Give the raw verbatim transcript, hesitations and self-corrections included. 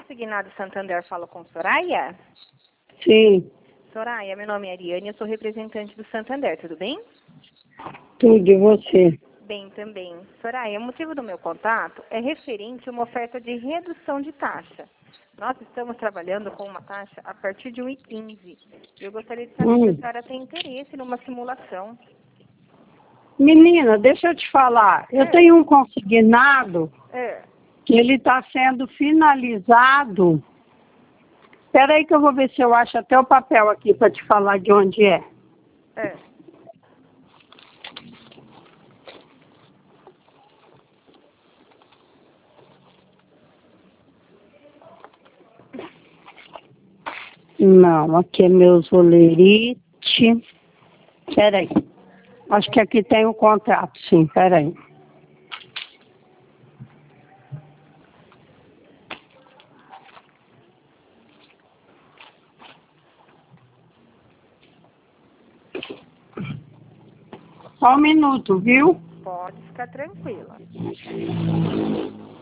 Consignado Santander, fala com Soraya? Sim. Soraya, meu nome é Ariane, eu sou representante do Santander, tudo bem? Tudo, e você? Bem também. Soraya, o motivo do meu contato é referente a uma oferta de redução de taxa. Nós estamos trabalhando com uma taxa a partir de um vírgula quinze. Eu gostaria de saber Hum. se a senhora tem interesse numa simulação. Menina, deixa eu te falar. Eu É. tenho um consignado É. que ele está sendo finalizado. Espera aí que eu vou ver se eu acho até o papel aqui para te falar de onde é. É. Não, aqui é meus olerite. Espera aí. Acho que aqui tem o contrato, sim. Espera aí. Só um minuto, viu? Pode ficar tranquila.